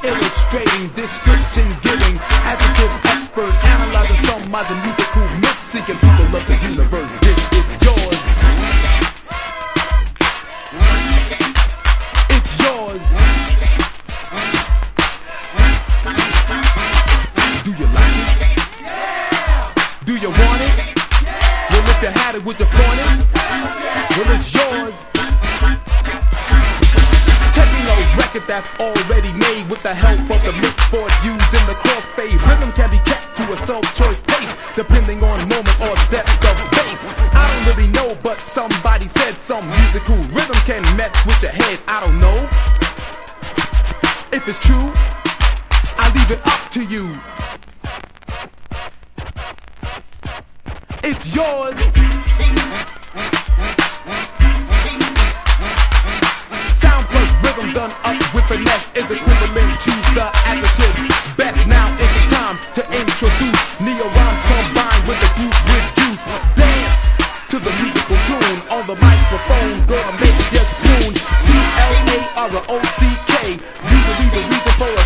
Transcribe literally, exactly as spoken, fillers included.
illustrating, description giving, adjective expert, analyzing some of the musical myths, seeking people of the universe. This is yours. It's yours. Do you like it? Do you want it? Well, if you had it, would you flaunt it? Well, it's yours. Taking a record that's already made with the help of the mixboard used in the crossfade. Rhythm can be kept to a self-choice pace, depending on moment or depth of bass. I don't really know, but somebody said some musical rhythm can mess with your head. I don't know if it's true. I leave it up to you. It's yours. Sound plus rhythm done up with finesse is equivalent to the adjective best. Now is the time to introduce neo-rhymes combined with the group with juice. Dance to the musical tune on the microphone, gonna make you swoon. T L A R O C K, usually the reason for a